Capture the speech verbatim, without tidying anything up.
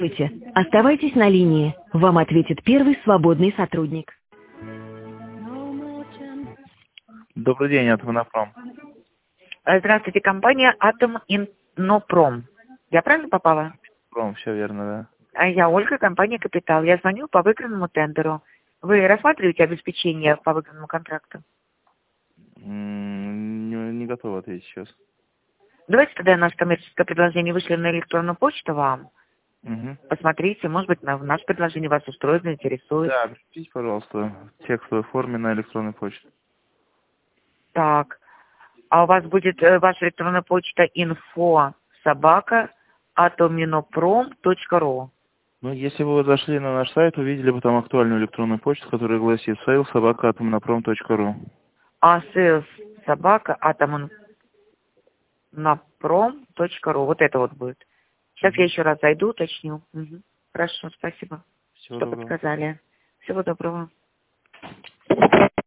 Здравствуйте. Оставайтесь на линии. Вам ответит первый свободный сотрудник. Добрый день, Атоминопром. Здравствуйте, компания Атоминопром. Я правильно попала? Пром, все верно, А Я Ольга, компания Капитал. Я звоню по выигранному тендеру. Вы рассматриваете обеспечение по выигранному контракту? да. М, Не, не готов ответить сейчас. Давайте тогда наше коммерческое предложение вышлем на электронную почту вам. Угу. Посмотрите, может быть, на наше предложение вас устроит, заинтересует. Да, пришлите, пожалуйста, в текстовой форме на электронную почту. Так, а у вас будет э, ваша электронная почта инфо собака атоминопром точка ру. Ну, если бы вы зашли на наш сайт, увидели бы там актуальную электронную почту, которая гласит сейл собака атоминопром точка ру. А sales собака атоминопром точка ру. Вот это вот будет. Сейчас я еще раз зайду, уточню. Угу. Хорошо, спасибо, Всего что доброго. подсказали. Всего доброго.